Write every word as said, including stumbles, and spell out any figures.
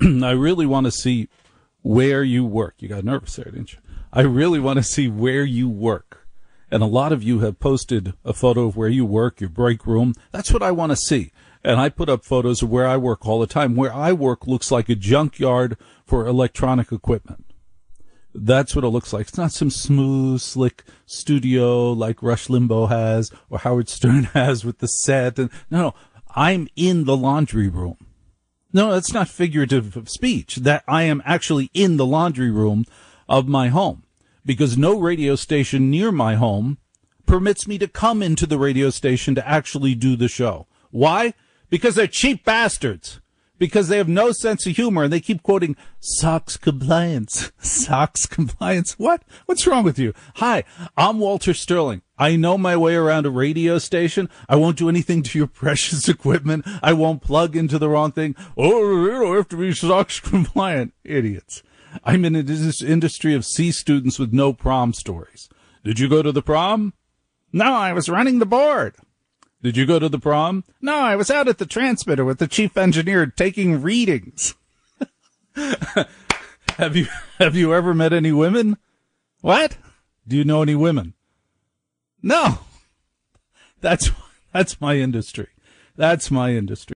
I really want to see where you work. You got nervous there, didn't you? I really want to see where you work. And a lot of you have posted a photo of where you work, your break room. That's what I want to see. And I put up photos of where I work all the time. Where I work looks like a junkyard for electronic equipment. That's what it looks like. It's not some smooth, slick studio like Rush Limbaugh has or Howard Stern has with the set. And no, no, I'm in the laundry room. No, that's not figurative of speech. That I am actually in the laundry room of my home, because no radio station near my home permits me to come into the radio station to actually do the show. Why? Because they're cheap bastards. Because they have no sense of humor, and they keep quoting SOX compliance. SOX compliance? What? What's wrong with you? Hi, I'm Walter Sterling. I know my way around a radio station. I won't do anything to your precious equipment. I won't plug into the wrong thing. Oh, you don't have to be SOX compliant. Idiots. I'm in this industry of C students with no prom stories. Did you go to the prom? No, I was running the board. Did you go to the prom? No, I was out at the transmitter with the chief engineer taking readings. Have you have you ever met any women? What? Do you know any women? No. That's that's my industry. That's my industry.